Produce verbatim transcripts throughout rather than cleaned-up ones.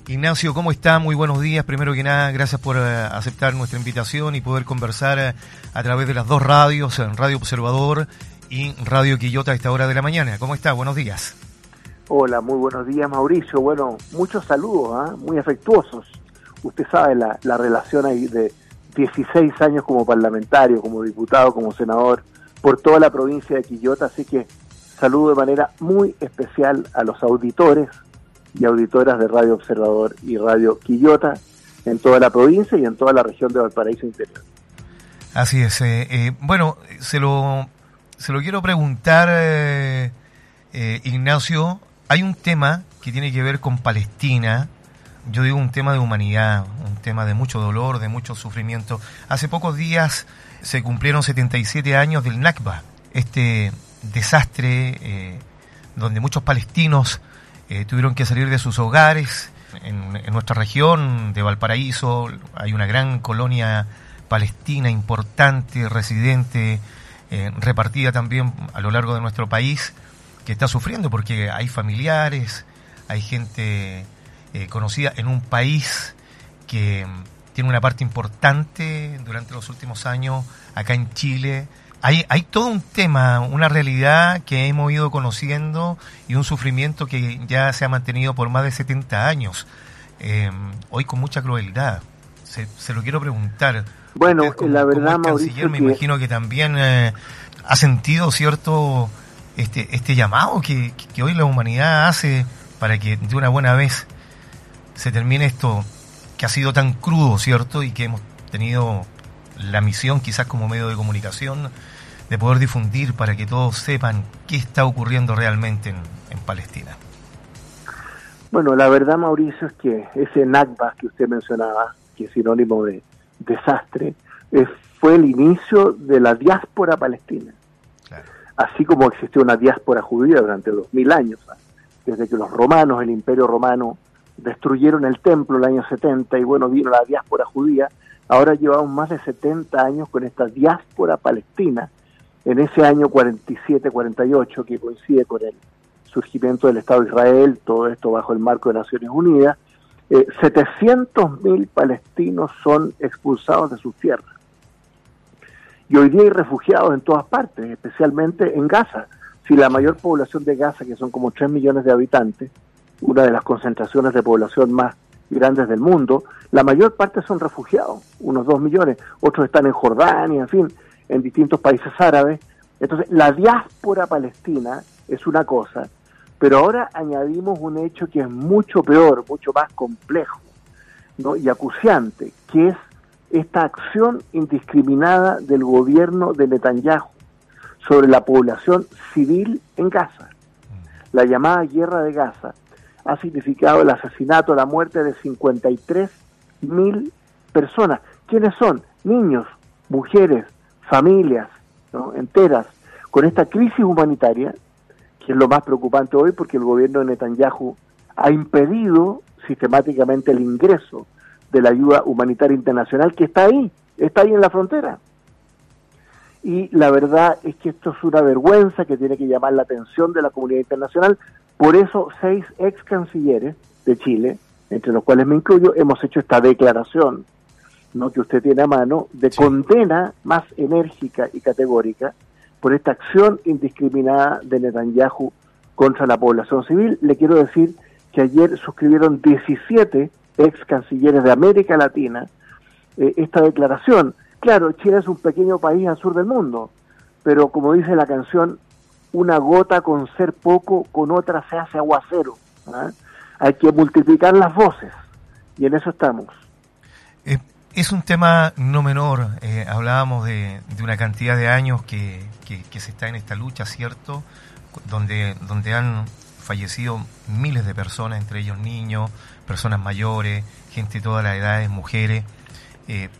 Ignacio, ¿cómo está? Muy buenos días. Primero que nada, gracias por uh, aceptar nuestra invitación y poder conversar uh, a través de las dos radios, uh, Radio Observador y Radio Quillota a esta hora de la mañana. ¿Cómo está? Buenos días. Hola, muy buenos días, Mauricio. Bueno, muchos saludos, ¿eh? Muy afectuosos. Usted sabe la, la relación ahí de dieciséis años como parlamentario, como diputado, como senador, por toda la provincia de Quillota, así que saludo de manera muy especial a los auditores y auditoras de Radio Observador y Radio Quillota en toda la provincia y en toda la región de Valparaíso Interior. Así es. Eh, eh, bueno, se lo, se lo quiero preguntar, eh, eh, Ignacio. Hay un tema que tiene que ver con Palestina. Yo digo un tema de humanidad, un tema de mucho dolor, de mucho sufrimiento. Hace pocos días se cumplieron setenta y siete años del Nakba, este desastre eh, donde muchos palestinos eh, tuvieron que salir de sus hogares. En, en nuestra región de Valparaíso hay una gran colonia palestina importante, residente, eh, repartida también a lo largo de nuestro país, que está sufriendo porque hay familiares, hay gente eh, conocida en un país que tiene una parte importante durante los últimos años acá en Chile. Hay, hay todo un tema, una realidad que hemos ido conociendo y un sufrimiento que ya se ha mantenido por más de setenta años. Eh, hoy con mucha crueldad. Se, se lo quiero preguntar. Bueno, como, la verdad, como canciller, Mauricio, me que... imagino que también eh, ha sentido cierto este este llamado que, que hoy la humanidad hace para que de una buena vez se termine esto que ha sido tan crudo, ¿cierto? Y que hemos tenido la misión, quizás como medio de comunicación, de poder difundir para que todos sepan qué está ocurriendo realmente en, en Palestina. Bueno, la verdad, Mauricio, es que ese Nakba que usted mencionaba, que es sinónimo de desastre, es, fue el inicio de la diáspora palestina. Claro. Así como existió una diáspora judía durante dos mil años, ¿sabes? Desde que los romanos, el Imperio Romano, destruyeron el templo en el año setenta y bueno, vino la diáspora judía. Ahora llevamos más de setenta años con esta diáspora palestina. En ese año cuarenta y siete cuarenta y ocho, que coincide con el surgimiento del Estado de Israel, todo esto bajo el marco de Naciones Unidas, eh, setecientos mil palestinos son expulsados de sus tierras. Y hoy día hay refugiados en todas partes, especialmente en Gaza. Si la mayor población de Gaza, que son como tres millones de habitantes, una de las concentraciones de población más grandes del mundo, la mayor parte son refugiados, unos dos millones, otros están en Jordania, en fin, en distintos países árabes. Entonces, la diáspora palestina es una cosa, pero ahora añadimos un hecho que es mucho peor, mucho más complejo, ¿no? Y acuciante, que es esta acción indiscriminada del gobierno de Netanyahu sobre la población civil en Gaza. La llamada guerra de Gaza ha significado el asesinato, la muerte de cincuenta y tres mil personas. ¿Quiénes son? Niños, mujeres, familias, ¿no? Enteras, con esta crisis humanitaria, que es lo más preocupante hoy porque el gobierno de Netanyahu ha impedido sistemáticamente el ingreso de la ayuda humanitaria internacional que está ahí, está ahí en la frontera. Y la verdad es que esto es una vergüenza que tiene que llamar la atención de la comunidad internacional. Por eso seis ex cancilleres de Chile, entre los cuales me incluyo, hemos hecho esta declaración, ¿no?, que usted tiene a mano, de sí. condena más enérgica y categórica por esta acción indiscriminada de Netanyahu contra la población civil. Le quiero decir que ayer suscribieron diecisiete ex cancilleres de América Latina eh, esta declaración. Claro, Chile es un pequeño país al sur del mundo, pero como dice la canción, una gota con ser poco, con otra se hace aguacero. ¿eh? Hay que multiplicar las voces, y en eso estamos. Eh, es un tema no menor. Eh, hablábamos de, de una cantidad de años que, que, que se está en esta lucha, ¿cierto? Donde, donde han fallecido miles de personas, entre ellos niños, personas mayores, gente de todas las edades, mujeres. Eh,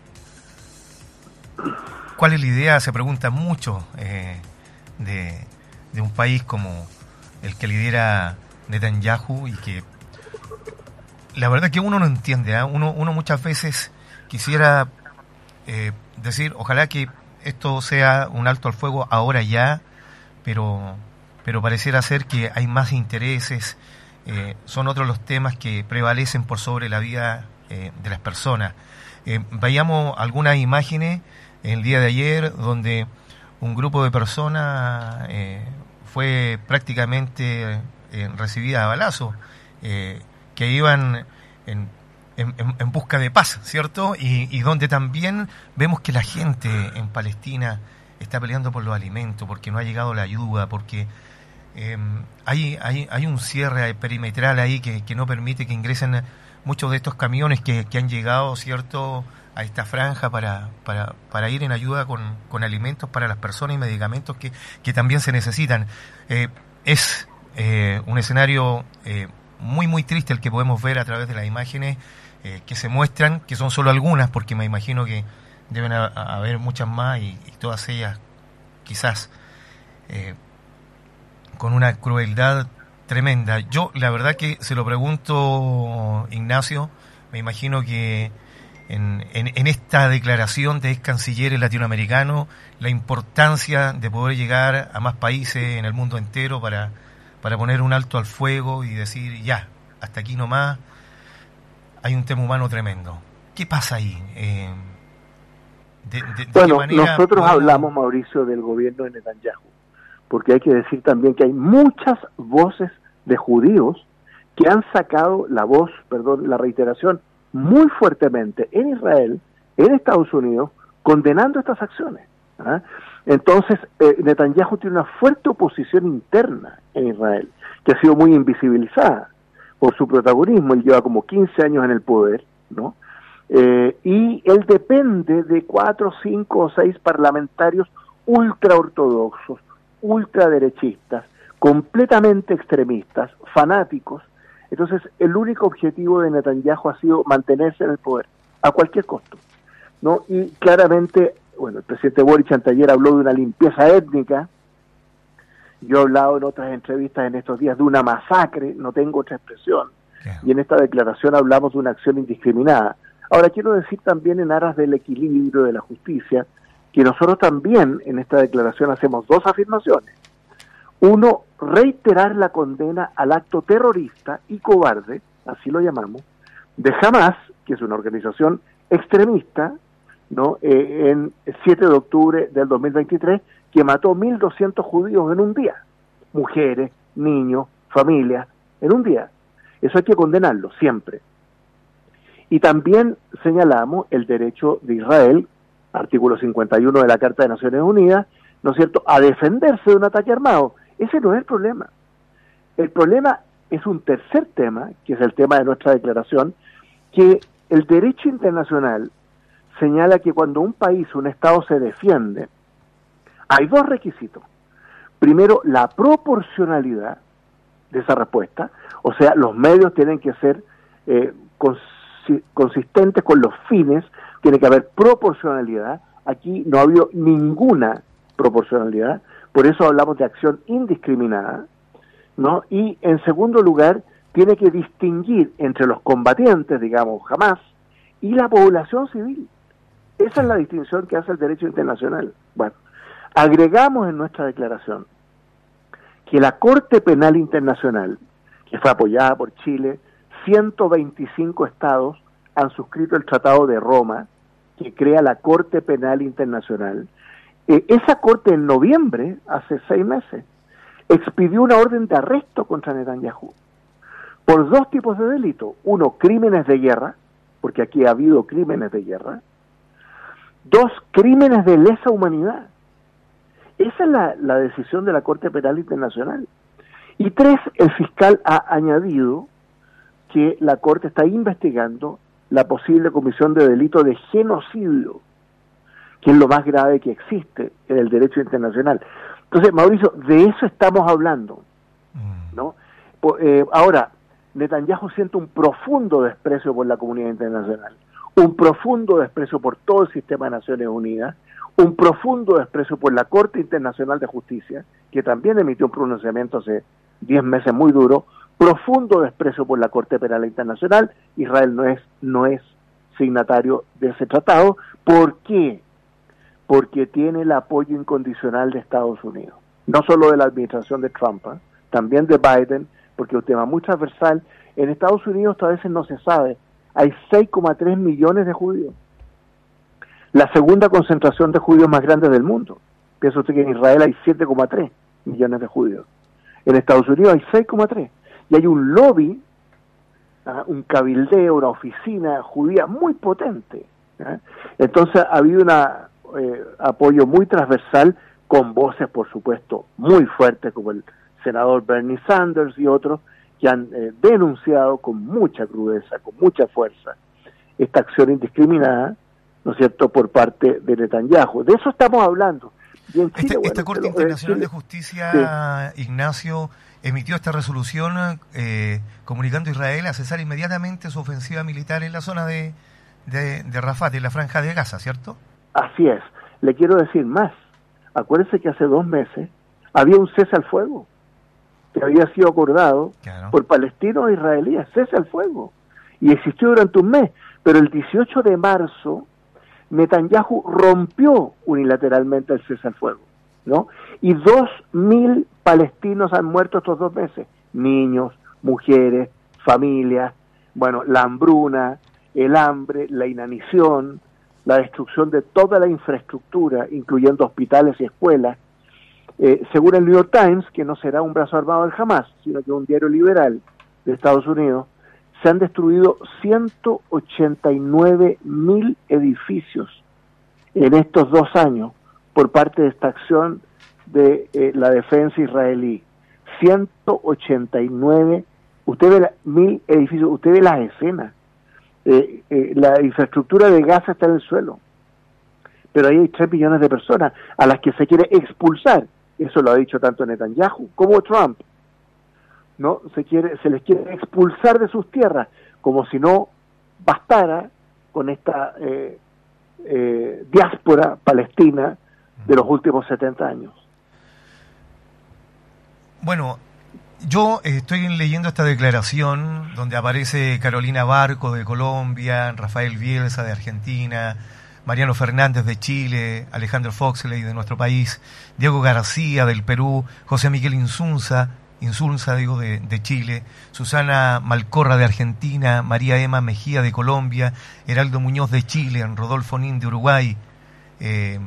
¿Cuál es la idea? Se pregunta mucho eh, de, de un país como el que lidera Netanyahu y que la verdad que uno no entiende. ¿eh? Uno, uno muchas veces quisiera eh, decir, ojalá que esto sea un alto al fuego ahora ya, pero, pero pareciera ser que hay más intereses eh, son otros los temas que prevalecen por sobre la vida eh, de las personas. Eh, veíamos algunas imágenes el día de ayer donde un grupo de personas eh, fue prácticamente eh, recibida a balazos, eh, que iban en, en, en busca de paz, ¿cierto? Y, y donde también vemos que la gente en Palestina está peleando por los alimentos, porque no ha llegado la ayuda, porque eh, hay, hay, hay un cierre perimetral ahí que, que no permite que ingresen muchos de estos camiones que, que han llegado, ¿cierto?, a esta franja para, para, para ir en ayuda con, con alimentos para las personas y medicamentos que, que también se necesitan. Eh, es eh, un escenario eh, muy, muy triste el que podemos ver a través de las imágenes eh, que se muestran, que son solo algunas, porque me imagino que deben a, a haber muchas más y, y todas ellas quizás eh, con una crueldad tremenda. Yo, la verdad que se lo pregunto, Ignacio, me imagino que en, en, en esta declaración de ex canciller latinoamericano, la importancia de poder llegar a más países en el mundo entero para, para poner un alto al fuego y decir, ya, hasta aquí nomás, hay un tema humano tremendo. ¿Qué pasa ahí? Eh, de, de, de bueno, qué manera nosotros podemos... hablamos, Mauricio, del gobierno de Netanyahu, porque hay que decir también que hay muchas voces de judíos que han sacado la voz, perdón, la reiteración, muy fuertemente en Israel, en Estados Unidos, condenando estas acciones. ¿Ah? Entonces, eh, Netanyahu tiene una fuerte oposición interna en Israel, que ha sido muy invisibilizada por su protagonismo. Él lleva como quince años en el poder, ¿no? Eh, y él depende de cuatro, cinco o seis parlamentarios ultraortodoxos, ultraderechistas, completamente extremistas, fanáticos. Entonces, el único objetivo de Netanyahu ha sido mantenerse en el poder, a cualquier costo, ¿no? Y claramente, bueno, el presidente Boric anteayer habló de una limpieza étnica. Yo he hablado en otras entrevistas en estos días de una masacre, no tengo otra expresión, yeah. Y en esta declaración hablamos de una acción indiscriminada. Ahora, quiero decir también, en aras del equilibrio de la justicia, que nosotros también en esta declaración hacemos dos afirmaciones. Uno, reiterar la condena al acto terrorista y cobarde, así lo llamamos, de Hamas, que es una organización extremista, ¿no? Eh, en siete de octubre del dos mil veintitrés, que mató mil doscientos judíos en un día, mujeres, niños, familias, en un día. Eso hay que condenarlo, siempre. Y también señalamos el derecho de Israel, artículo cincuenta y uno de la Carta de Naciones Unidas, ¿no es cierto?, a defenderse de un ataque armado. Ese no es el problema. El problema es un tercer tema, que es el tema de nuestra declaración, que el derecho internacional señala que cuando un país, un Estado se defiende, hay dos requisitos. Primero, la proporcionalidad de esa respuesta, o sea, los medios tienen que ser eh, cons- consistentes con los fines, tiene que haber proporcionalidad. Aquí no ha habido ninguna proporcionalidad, por eso hablamos de acción indiscriminada, ¿no? Y en segundo lugar, tiene que distinguir entre los combatientes, digamos, Hamas, y la población civil. Esa es la distinción que hace el derecho internacional. Bueno, agregamos en nuestra declaración que la Corte Penal Internacional, que fue apoyada por Chile, ciento veinticinco estados han suscrito el Tratado de Roma, que crea la Corte Penal Internacional. Eh, esa corte en noviembre, hace seis meses, expidió una orden de arresto contra Netanyahu por dos tipos de delitos. Uno, crímenes de guerra, porque aquí ha habido crímenes de guerra. Dos, crímenes de lesa humanidad. Esa es la, la decisión de la Corte Penal Internacional. Y tres, el fiscal ha añadido que la Corte está investigando la posible comisión de delito de genocidio, que es lo más grave que existe en el derecho internacional. Entonces, Mauricio, de eso estamos hablando, ¿no? Eh, ahora, Netanyahu siente un profundo desprecio por la comunidad internacional, un profundo desprecio por todo el sistema de Naciones Unidas, un profundo desprecio por la Corte Internacional de Justicia, que también emitió un pronunciamiento hace diez meses muy duro, profundo desprecio por la Corte Penal Internacional. Israel no es, no es signatario de ese tratado. ¿Por qué? Porque tiene el apoyo incondicional de Estados Unidos, no solo de la administración de Trump, ¿eh? También de Biden, porque es un tema muy transversal. En Estados Unidos a veces no se sabe, hay seis coma tres millones de judíos, la segunda concentración de judíos más grande del mundo. Piensa usted que en Israel hay siete coma tres millones de judíos, en Estados Unidos hay seis coma tres, y hay un lobby, ¿ah? un cabildeo, una oficina judía muy potente. ¿ah? Entonces ha habido un eh, apoyo muy transversal, con voces, por supuesto, muy fuertes, como el senador Bernie Sanders y otros, que han eh, denunciado con mucha crudeza, con mucha fuerza, esta acción indiscriminada, ¿no es cierto?, por parte de Netanyahu. De eso estamos hablando. Y en Chile, esta, bueno, esta Corte lo, Internacional Chile, de Justicia, sí. Ignacio, emitió esta resolución eh, comunicando a Israel a cesar inmediatamente su ofensiva militar en la zona de, de, de Rafah, en la Franja de Gaza, ¿cierto? Así es. Le quiero decir más. Acuérdense que hace dos meses había un cese al fuego que había sido acordado claro. por palestinos e israelíes, cese al fuego, y existió durante un mes, pero el dieciocho de marzo Netanyahu rompió unilateralmente el cese al fuego, ¿no? Y dos mil palestinos han muerto estos dos meses, niños, mujeres, familias, bueno, la hambruna, el hambre, la inanición, la destrucción de toda la infraestructura, incluyendo hospitales y escuelas. Eh, según el New York Times, que no será un brazo armado del Hamas, sino que un diario liberal de Estados Unidos, se han destruido ciento ochenta y nueve mil edificios en estos dos años por parte de esta acción de eh, la defensa israelí. ciento ochenta y nueve, usted ve la, mil edificios, usted ve las escenas. Eh, eh, la infraestructura de Gaza está en el suelo, pero ahí hay tres millones de personas a las que se quiere expulsar. Eso lo ha dicho tanto Netanyahu como Trump, ¿no? Se quiere, se les quiere expulsar de sus tierras, como si no bastara con esta eh, eh, diáspora palestina de los últimos setenta años. Bueno, yo eh, estoy leyendo esta declaración donde aparece Carolina Barco de Colombia, Rafael Bielsa de Argentina, Mariano Fernández de Chile, Alejandro Foxley de nuestro país, Diego García del Perú, José Miguel Insunza, Insunza digo de, de Chile, Susana Malcorra de Argentina, María Emma Mejía de Colombia, Heraldo Muñoz de Chile, Rodolfo Nin de Uruguay, eh,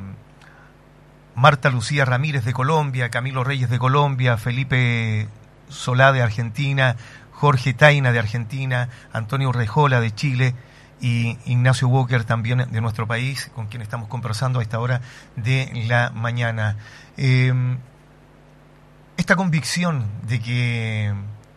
Marta Lucía Ramírez de Colombia, Camilo Reyes de Colombia, Felipe Solá de Argentina, Jorge Taina de Argentina, Antonio Rejola de Chile y Ignacio Walker también de nuestro país, con quien estamos conversando a esta hora de la mañana. Eh, esta convicción de que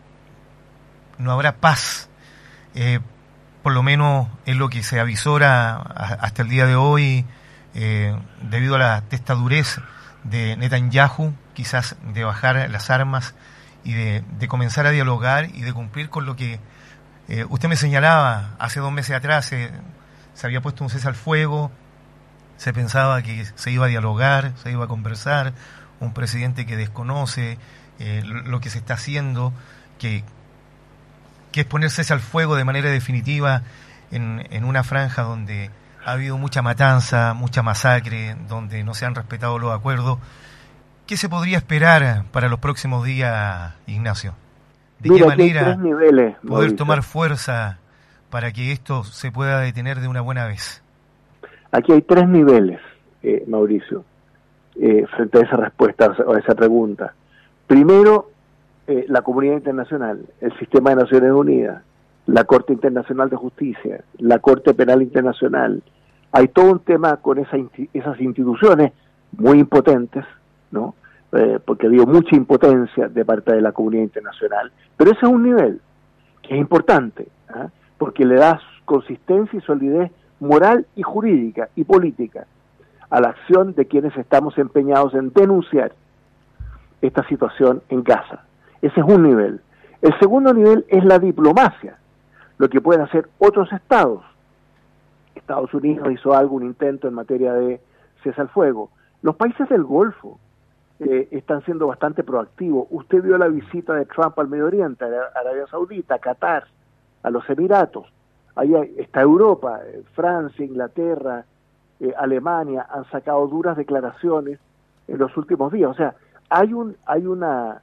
no habrá paz, eh, por lo menos es lo que se avisora hasta el día de hoy, eh, debido a la testadurez de Netanyahu, quizás de bajar las armas y de, de comenzar a dialogar y de cumplir con lo que eh, usted me señalaba hace dos meses atrás. Eh, se había puesto un cese al fuego, se pensaba que se iba a dialogar, se iba a conversar, un presidente que desconoce eh, lo que se está haciendo, que, que es poner cese al fuego de manera definitiva en, en una franja donde ha habido mucha matanza, mucha masacre, donde no se han respetado los acuerdos. ¿Qué se podría esperar para los próximos días, Ignacio? ¿De Mira, qué manera niveles, poder Mauricio. tomar fuerza para que esto se pueda detener de una buena vez? Aquí hay tres niveles, eh, Mauricio, eh, frente a esa respuesta o a esa pregunta. Primero, eh, la comunidad internacional, el sistema de Naciones Unidas, la Corte Internacional de Justicia, la Corte Penal Internacional. Hay todo un tema con esa, esas instituciones muy impotentes, ¿no? Eh, porque ha habido mucha impotencia de parte de la comunidad internacional, pero ese es un nivel que es importante, ¿eh? porque le da consistencia y solidez moral y jurídica y política a la acción de quienes estamos empeñados en denunciar esta situación en Gaza. Ese es un nivel. El segundo nivel es la diplomacia, lo que pueden hacer otros estados. Estados Unidos hizo algún intento en materia de cese al fuego. Los países del Golfo Eh, están siendo bastante proactivos. Usted vio la visita de Trump al Medio Oriente, a Arabia Saudita, a Qatar, a los Emiratos. Ahí está Europa, eh, Francia, Inglaterra, eh, Alemania, han sacado duras declaraciones en los últimos días. O sea, hay un hay una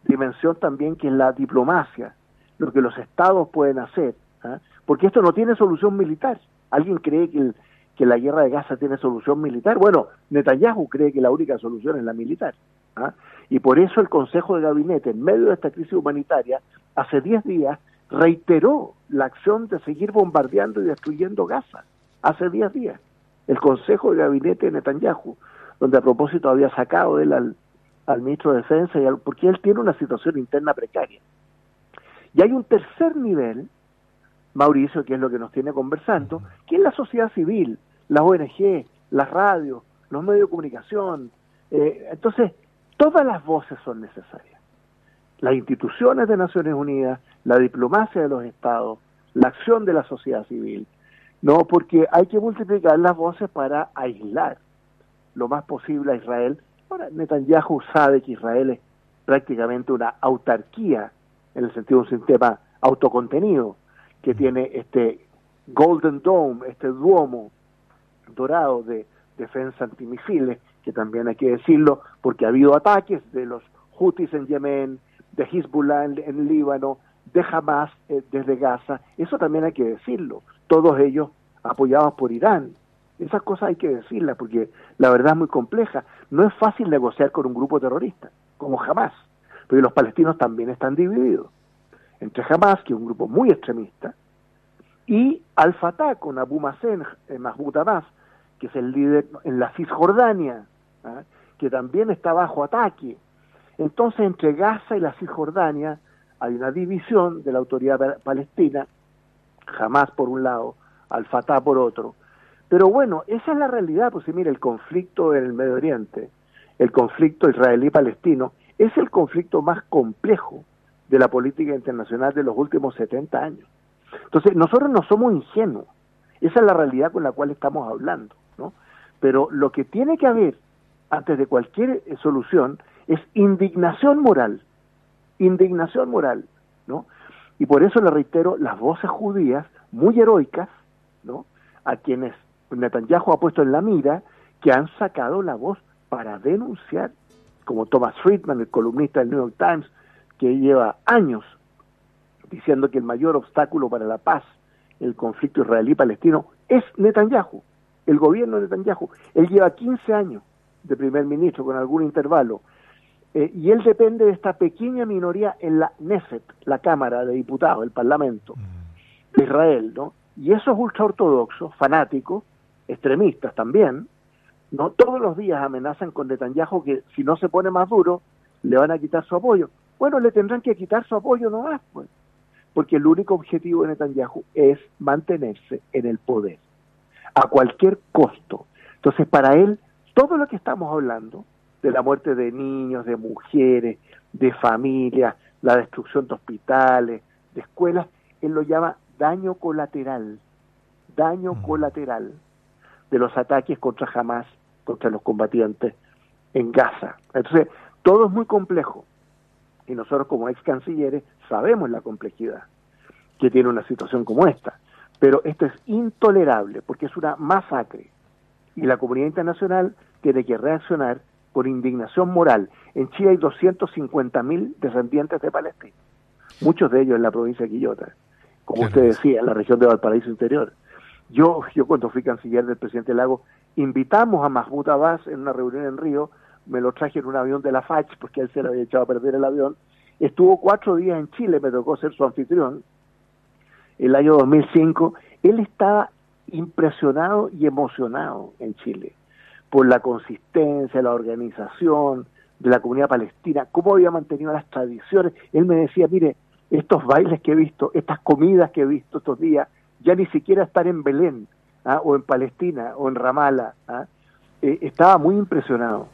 dimensión también que es la diplomacia, lo que los estados pueden hacer, ¿eh? Porque esto no tiene solución militar. ¿Alguien cree que, el, que la guerra de Gaza tiene solución militar? Bueno, Netanyahu cree que la única solución es la militar, ¿eh? Y por eso el Consejo de Gabinete, en medio de esta crisis humanitaria, hace diez días reiteró la acción de seguir bombardeando y destruyendo Gaza. Hace diez días. El Consejo de Gabinete de Netanyahu, donde a propósito había sacado él al, al ministro de Defensa, y al, porque él tiene una situación interna precaria. Y hay un tercer nivel, Mauricio, que es lo que nos tiene conversando, que es la sociedad civil, las O N G, las radios, los medios de comunicación. Eh, entonces, todas las voces son necesarias. Las instituciones de Naciones Unidas, la diplomacia de los estados, la acción de la sociedad civil, no, porque hay que multiplicar las voces para aislar lo más posible a Israel. Ahora, Netanyahu sabe que Israel es prácticamente una autarquía, en el sentido de un sistema autocontenido, que tiene este Golden Dome, este duomo dorado de defensa antimisiles, que también hay que decirlo, porque ha habido ataques de los Houthis en Yemen, de Hezbollah en, en Líbano, de Hamas eh, desde Gaza. Eso también hay que decirlo. Todos ellos apoyados por Irán. Esas cosas hay que decirlas porque la verdad es muy compleja. No es fácil negociar con un grupo terrorista, como Hamas, porque los palestinos también están divididos entre Hamas, que es un grupo muy extremista, y Al-Fatah con Abu Mazen, eh, Mahmoud Abbas, que es el líder en la Cisjordania, ¿eh? que también está bajo ataque. Entonces, entre Gaza y la Cisjordania hay una división de la autoridad palestina, Hamas por un lado, Al-Fatah por otro. Pero bueno, esa es la realidad. Pues sí, mire, el conflicto en el Medio Oriente, el conflicto israelí-palestino, es el conflicto más complejo de la política internacional de los últimos setenta años. Entonces, nosotros no somos ingenuos. Esa es la realidad con la cual estamos hablando, ¿no? Pero lo que tiene que haber, antes de cualquier solución, es indignación moral. Indignación moral, ¿no? Y por eso le reitero, las voces judías, muy heroicas, ¿no?, a quienes Netanyahu ha puesto en la mira, que han sacado la voz para denunciar, como Thomas Friedman, el columnista del New York Times, que lleva años diciendo que el mayor obstáculo para la paz, el conflicto israelí-palestino, es Netanyahu, el gobierno de Netanyahu. Él lleva quince años de primer ministro con algún intervalo, eh, y él depende de esta pequeña minoría en la Knesset, la Cámara de Diputados, el Parlamento de Israel, ¿no? Y esos ultraortodoxos, fanáticos, extremistas también, no todos los días amenazan con Netanyahu que si no se pone más duro, le van a quitar su apoyo. Bueno, le tendrán que quitar su apoyo nomás, pues, porque el único objetivo de Netanyahu es mantenerse en el poder, a cualquier costo. Entonces, para él, todo lo que estamos hablando, de la muerte de niños, de mujeres, de familias, la destrucción de hospitales, de escuelas, él lo llama daño colateral, daño mm. colateral de los ataques contra Hamas, contra los combatientes en Gaza. Entonces, todo es muy complejo. Y nosotros como ex cancilleres sabemos la complejidad que tiene una situación como esta. Pero esto es intolerable porque es una masacre. Y la comunidad internacional tiene que reaccionar con indignación moral. En Chile hay doscientos cincuenta mil descendientes de Palestina. Muchos de ellos en la provincia de Quillota, como claro. usted decía, en la región de Valparaíso Interior. Yo, yo cuando fui canciller del presidente Lagos, invitamos a Mahmoud Abbas en una reunión en Río, me lo traje en un avión de la F A C H, porque él se le había echado a perder el avión. Estuvo cuatro días en Chile, me tocó ser su anfitrión, el año dos mil cinco. Él estaba impresionado y emocionado en Chile, por la consistencia, la organización de la comunidad palestina, cómo había mantenido las tradiciones. Él me decía, mire, estos bailes que he visto, estas comidas que he visto estos días, ya ni siquiera están en Belén, ¿ah? o en Palestina, o en Ramallah. ¿ah? Eh, estaba muy impresionado.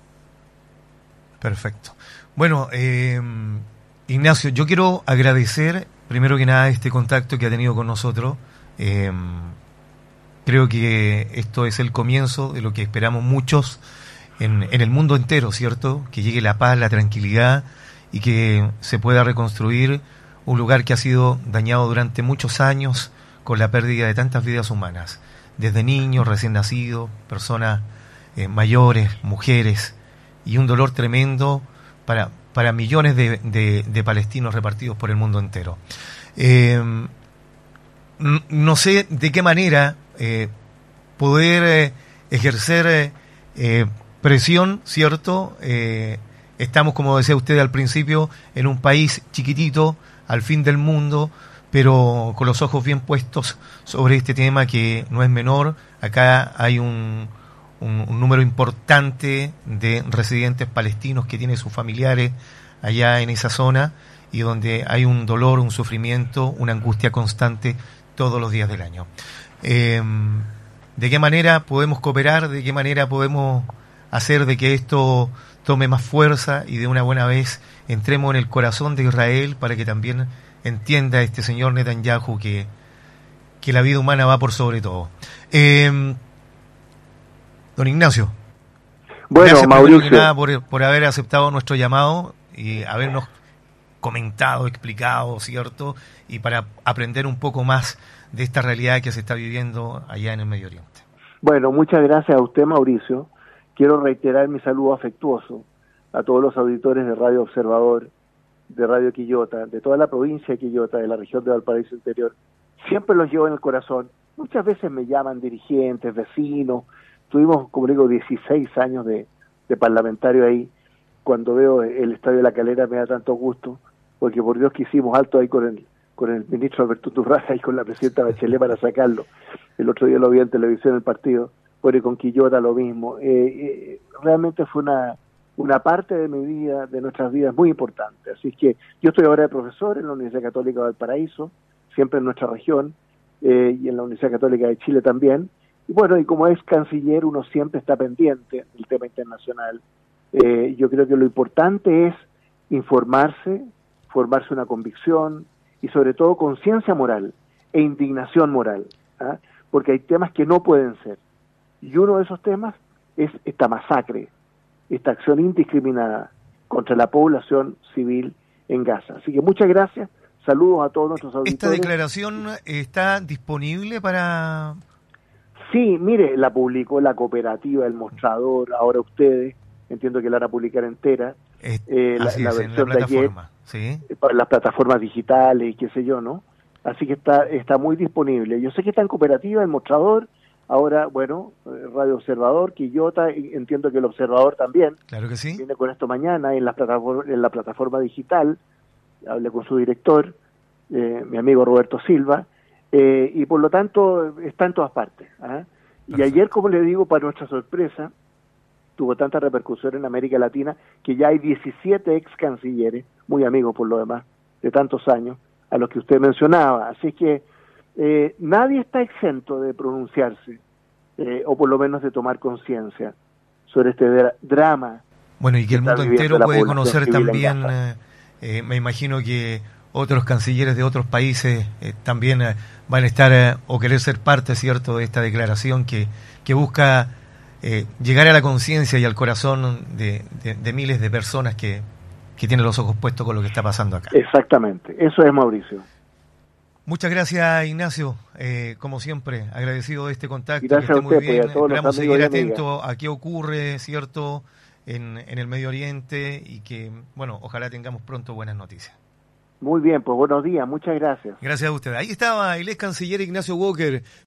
Perfecto. Bueno, eh, Ignacio, yo quiero agradecer, primero que nada, este contacto que ha tenido con nosotros. Eh, creo que esto es el comienzo de lo que esperamos muchos en, en el mundo entero, ¿cierto? Que llegue la paz, la tranquilidad y que se pueda reconstruir un lugar que ha sido dañado durante muchos años con la pérdida de tantas vidas humanas, desde niños, recién nacidos, personas eh, mayores, mujeres, y un dolor tremendo para, para millones de, de, de palestinos repartidos por el mundo entero. Eh, no sé de qué manera eh, poder eh, ejercer eh, eh, presión, ¿cierto? Eh, estamos, como decía usted al principio, en un país chiquitito, al fin del mundo, pero con los ojos bien puestos sobre este tema que no es menor. Acá hay un, un, un número importante de residentes palestinos que tienen sus familiares allá en esa zona y donde hay un dolor, un sufrimiento, una angustia constante todos los días del año. Eh, ¿De qué manera podemos cooperar? ¿De qué manera podemos hacer de que esto tome más fuerza y de una buena vez entremos en el corazón de Israel para que también entienda este señor Netanyahu que, que la vida humana va por sobre todo? Eh, don Ignacio, bueno, gracias Mauricio, primero que nada por, por haber aceptado nuestro llamado y habernos comentado, explicado, ¿cierto? Y para aprender un poco más de esta realidad que se está viviendo allá en el Medio Oriente. Bueno, muchas gracias a usted, Mauricio. Quiero reiterar mi saludo afectuoso a todos los auditores de Radio Observador, de Radio Quillota, de toda la provincia de Quillota, de la región de Valparaíso Interior. Siempre los llevo en el corazón. Muchas veces me llaman dirigentes, vecinos. Tuvimos, como digo, dieciséis años de, de parlamentario ahí. Cuando veo el Estadio de la Calera me da tanto gusto, porque por Dios que hicimos alto ahí con el, con el ministro Alberto Turraga y con la presidenta Bachelet para sacarlo. El otro día lo vi en televisión el partido. Bueno, y con Quillota lo mismo. Eh, eh, realmente fue una, una parte de mi vida, de nuestras vidas, muy importante. Así que yo estoy ahora de profesor en la Universidad Católica de Valparaíso, siempre en nuestra región, eh, y en la Universidad Católica de Chile también. Y bueno, y como ex canciller uno siempre está pendiente del tema internacional. Eh, yo creo que lo importante es informarse, formarse una convicción y sobre todo conciencia moral e indignación moral, ¿ah? Porque hay temas que no pueden ser. Y uno de esos temas es esta masacre, esta acción indiscriminada contra la población civil en Gaza. Así que muchas gracias, saludos a todos nuestros auditores. ¿Esta declaración está disponible para...? Sí, mire, la publicó la cooperativa, el mostrador, ahora ustedes, entiendo que la van a publicar entera, eh, la, la es, versión la de ayer, ¿sí? Para las plataformas digitales y qué sé yo, ¿no? Así que está está muy disponible. Yo sé que está en cooperativa, el mostrador, ahora, bueno, Radio Observador, Quillota, entiendo que el Observador también. Claro que sí. Viene con esto mañana en la plataforma, en la plataforma digital, hablé con su director, eh, mi amigo Roberto Silva, eh, y por lo tanto está en todas partes. ¿Ah? Y ayer, como le digo, para nuestra sorpresa, tuvo tanta repercusión en América Latina que ya hay diecisiete ex cancilleres, muy amigos por lo demás, de tantos años, a los que usted mencionaba. Así que eh, nadie está exento de pronunciarse, eh, o por lo menos de tomar conciencia sobre este dra- drama. Bueno, y que el mundo entero puede conocer también, eh, eh, me imagino que otros cancilleres de otros países eh, también eh, van a estar eh, o querer ser parte, ¿cierto?, de esta declaración que, que busca eh, llegar a la conciencia y al corazón de, de, de miles de personas que, que tienen los ojos puestos con lo que está pasando acá. Exactamente, eso es, Mauricio. Muchas gracias, Ignacio, eh, como siempre, agradecido de este contacto. Gracias que esté a usted, muy bien. Pues, a todos Esperamos los amigos seguir y atentos a qué ocurre, ¿cierto?, en, en el Medio Oriente y que, bueno, ojalá tengamos pronto buenas noticias. Muy bien, pues buenos días, muchas gracias. Gracias a usted. Ahí estaba el ex canciller Ignacio Walker.